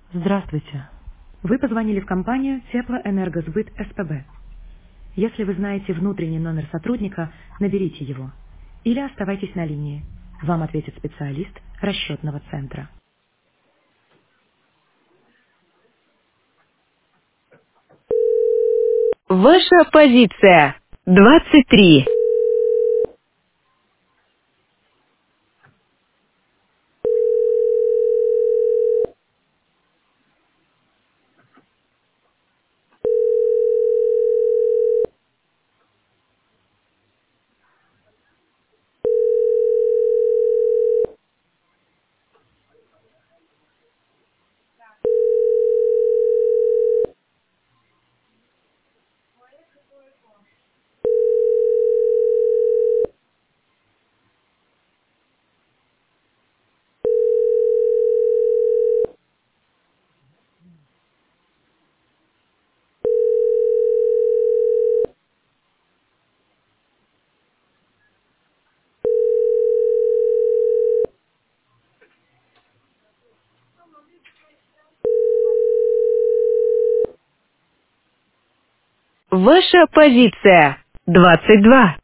Здравствуйте. Вы позвонили в компанию Теплоэнергосбыт СПБ. Если вы знаете внутренний номер сотрудника, наберите его. Или оставайтесь на линии. Вам ответит специалист расчетного центра. Ваша позиция 23. Ваша позиция 22.